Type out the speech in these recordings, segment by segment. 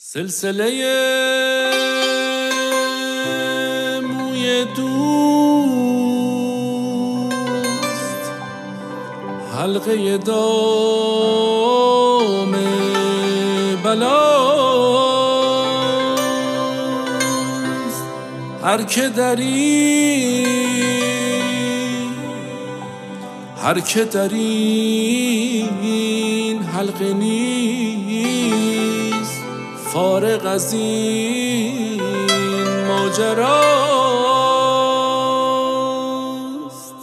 سلسله موی دوست، حلقه دام بلاست. هر که در این حلقه نیست، فارغ از این ماجراست.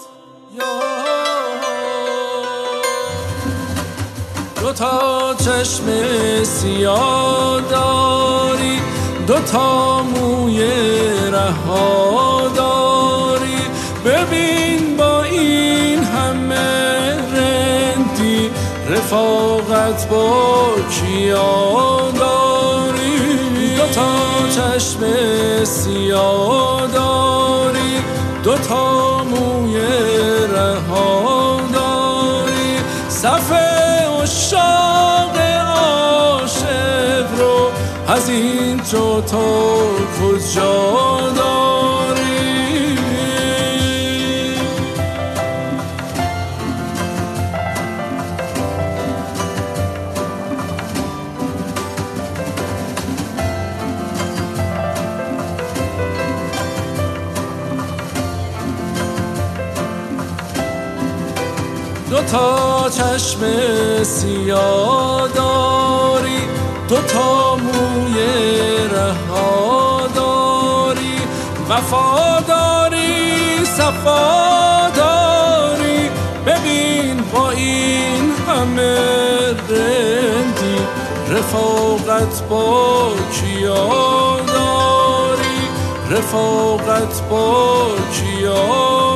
دوتا چشم سیاه داری، دوتا موی رها داری، ببین با این همه رندی رفاقت با کیا داری. دوتا چشم سیاه داری، دوتا موی رها داری، صف عشاق عاشق رو از این تو کجا داری؟ دوتا چشم سیاه داری، دوتا موی رها داری، وفاداری صفاداری، ببین با این همه رندی رفاقت با کیا داری؟ رفاقت با کیا